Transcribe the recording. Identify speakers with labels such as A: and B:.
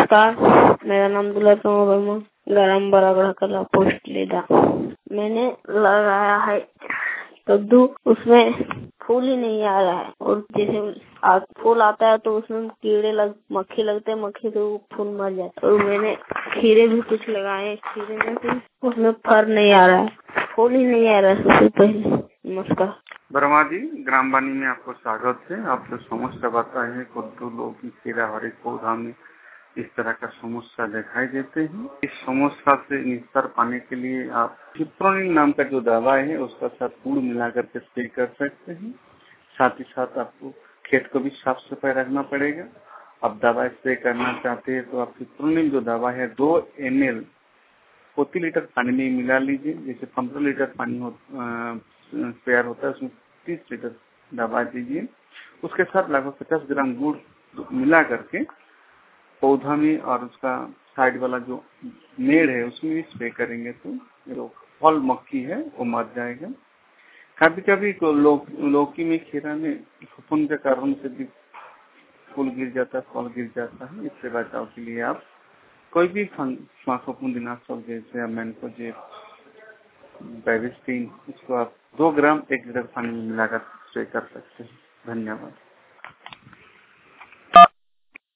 A: नमस्कार, मेरा नाम दुलार वर्मा, ग्राम बरागढ़ कला, पोस्ट लेदा। मैंने लगाया है कद्दू, उसमें फूल ही नहीं आ रहा है और जैसे फूल आता है तो उसमें मक्खी लगते हैं, मक्खी से वो फूल मर जाता है। और मैंने खीरे भी कुछ लगाए, खीरे में भी उसमें फर नहीं आ रहा है, फूल ही नहीं आ रहा है। सबसे पहले नमस्कार।
B: वर्मा जी, ग्राम वाणी में आपको स्वागत है। आप जो समस्या बताए हैं कद्दू, लौकी, खीरा, हर एक पौधा में इस तरह का समस्या दिखाई देते हैं। इस समस्या से निस्तार पाने के लिए आप फिप्रोनिल नाम का जो दवा है उसका साथ गुड़ मिला करके स्प्रे कर सकते हैं। साथ ही साथ आपको खेत को भी साफ सफाई रखना पड़ेगा। आप दवा स्प्रे करना चाहते हैं तो आप फिप्रोनिल जो दवा है 2 ml प्रति लीटर पानी में मिला लीजिए। जैसे 15 लीटर पानी तैयार होता है, उसमें 30 लीटर दवा दीजिए। उसके साथ लगभग 50 ग्राम गुड़ मिला करके पौधा में और उसका साइड वाला जो मेड़ है उसमें भी स्प्रे करेंगे तो जो फल मक्खी है वो मर जाएगा। कभी कभी लौकी में, खीरा में फफूंद के कारण से भी फूल गिर जाता है, फल गिर जाता है। इससे बचाव के लिए आप कोई भी फफूंदनाशक जैसे मैनकोजेब, बेबिस्टिन, इसको आप 2 ग्राम 1 लीटर पानी में मिलाकर स्प्रे कर सकते हैं। धन्यवाद।